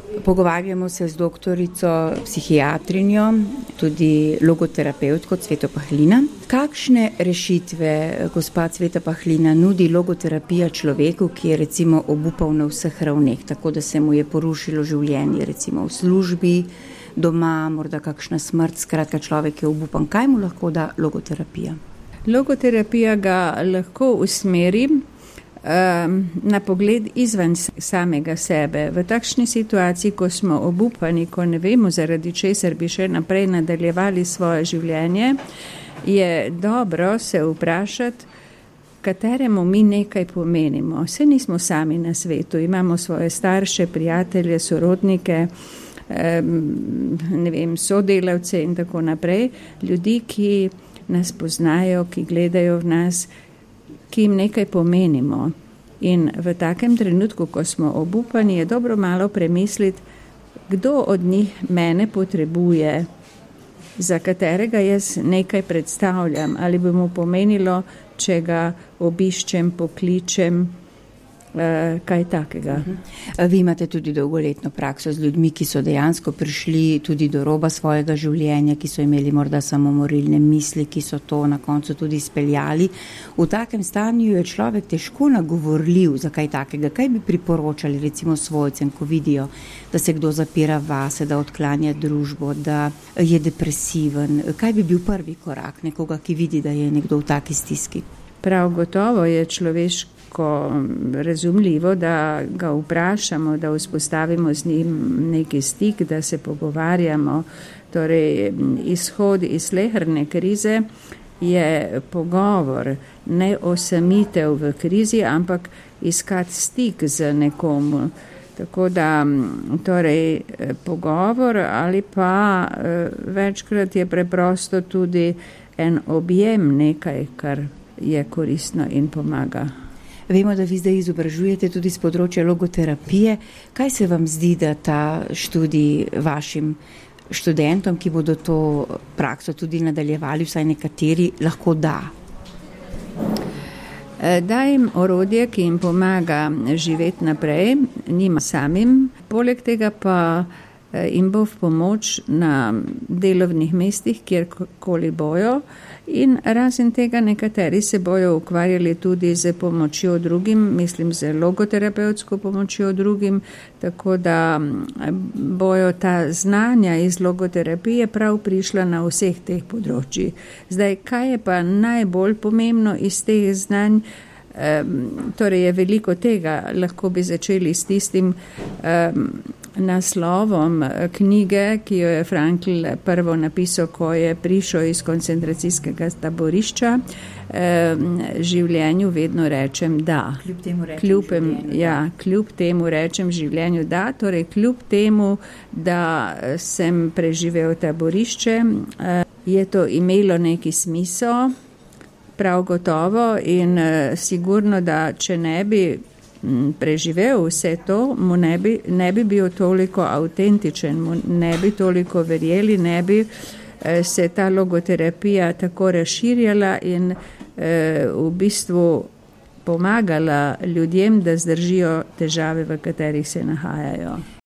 Pogovarjamo se z doktorico psihiatrinjo, tudi logoterapevtko Cveto Pahlina. Kakšne rešitve, gospa Cveta Pahlina, nudi logoterapija človeku, ki je recimo obupal na vseh ravneh, tako da se mu je porušilo življenje, recimo v službi, doma, morda kakšna smrt, skratka človek je obupan. Kaj mu lahko da logoterapija? Logoterapija ga lahko usmeri na pogled izven samega sebe. V takšni situaciji, ko smo obupani, ko ne vemo, zaradi česar bi še naprej nadaljevali svoje življenje, je dobro se vprašati, kateremu mi nekaj pomenimo. Vse nismo sami na svetu, imamo svoje starše, prijatelje, sorodnike, sodelavce in tako naprej, ljudi, ki nas poznajo, ki gledajo v nas, ki jim nekaj pomenimo. In v takem trenutku, ko smo obupani, je dobro malo premisliti, kdo od njih mene potrebuje, za katerega jaz nekaj predstavljam, ali bi mu pomenilo, če ga obiščem, pokličem, kaj takega. Vi imate tudi dolgoletno prakso z ljudmi, ki so dejansko prišli tudi do roba svojega življenja, ki so imeli morda samomorilne misli, ki so to na koncu tudi speljali. V takem stanju je človek težko nagovorljiv za kaj takega. Kaj bi priporočali recimo svojcem, ko vidijo, da se kdo zapira vase, da odklanja družbo, da je depresiven? Kaj bi bil prvi korak nekoga, ki vidi, da je nekdo v taki stiski? Prav gotovo je človeško razumljivo, da ga vprašamo, da vzpostavimo z njim neki stik, da se pogovarjamo. Torej, izhod iz sleherne krize je pogovor, ne osamitev v krizi, ampak iskati stik z nekomu. Tako da, torej, pogovor ali pa večkrat je preprosto tudi en objem nekaj, kar je koristno in pomaga. Vemo, da vi zdaj izobražujete tudi z področja logoterapije. Kaj se vam zdi, da ta študij vašim študentom, ki bodo to prakso tudi nadaljevali, vsaj nekateri, lahko da? Da jim orodje, ki jim pomaga živeti naprej, njima samim. Poleg tega pa jim bo v pomoč na delovnih mestih, kjerkoli bojo. In razen tega nekateri se bojo ukvarjali tudi z pomočjo drugim, mislim z logoterapevtsko pomočjo drugim, tako da bojo ta znanja iz logoterapije prav prišla na vseh teh področjih. Zdaj, kaj je pa najbolj pomembno iz teh znanj? Torej je veliko tega, lahko bi začeli s tistim naslovom knjige, ki jo je Frankl prvo napisal, ko je prišel iz koncentracijskega taborišča. Življenju vedno rečem da. Kljub temu rečem življenju da, torej kljub temu, da sem preživel taborišče, je to imelo neki smisel, prav gotovo, in sigurno, da če ne bi preživel vse to, mu ne bi bil toliko avtentičen, mu ne bi toliko verjeli, ne bi se ta logoterapija tako razširjala in v bistvu pomagala ljudem, da zdržijo težave, v katerih se nahajajo.